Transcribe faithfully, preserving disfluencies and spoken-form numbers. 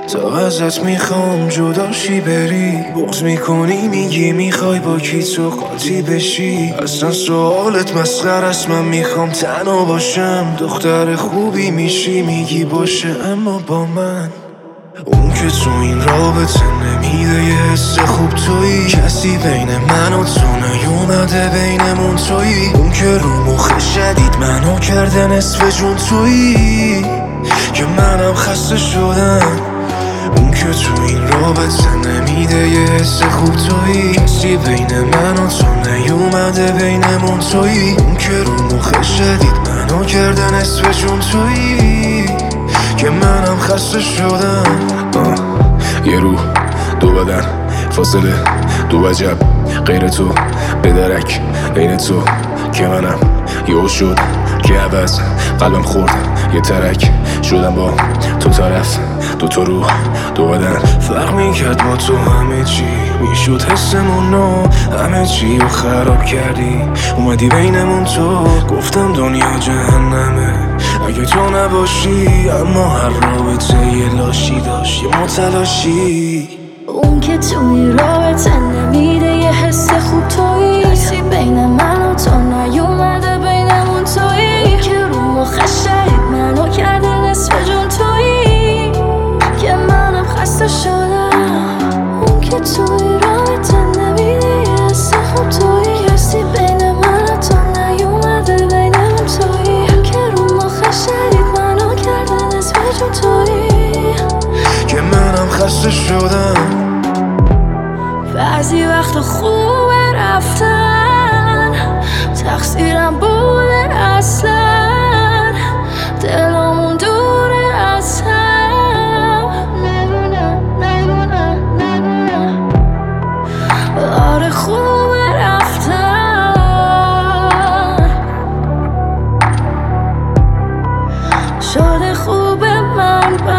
تا ازت میخوام جداشی بری، بغض میکنی میگی میخوای با کی تو قاطی بشی. اصلا سوالت مسخره است، من میخوام تنها باشم. دختر خوبی میشی میگی باشه اما با من. اون که تو این رابطه نمیده یه حس خوب تویی، کسی بین من و تو نیومده بینمون تویی. اون که رو مخ شدید منو کرده نصف جون تویی، که منم خسته شدم. اون که تو این رابطه نمیده یه حس خوب تویی، کسی بین من و تو نیومده بینمون تویی. اون که رو مخ شدید منو کرده نصف جون تویی، که منم خسته شدم. یه روح دو بدن فاصله دو وجب، غیر تو بدرک عین تو که منم یهو شد که عوض قلبم خورد یه ترک شدم با تو طرف. دو تا روح دو بدن فرق میکرد با تو همه چی، میشد حسمون نو، همه چی رو خراب کردی. اومدی بینمون تو، گفتم دنیا جهنمه اگه تو نباشی. اما هر رابطه یه لاشی داشت یه متلاشی. اون که توی رابطه نمیده یه حس خوب تویی، کسی بین من و تو نیومده بینمون تویی. که رو مخ شدید منو کرده نصف جون تویی، که منم خسته شدم. اون که توی رابطه نمیده یه حس خوب تویی، کسی بین من و تو نیومده بینمون تویی. که رو مخ شدید منو کرده نصف جون تویی، که منم خسته شدم. بعضی وقت خوبه رفتن، تقصیرم بوده اصلا، دلمون دوره از هم. نگونه نگونه نگونه آره خوبه رفتن، شده خوبه من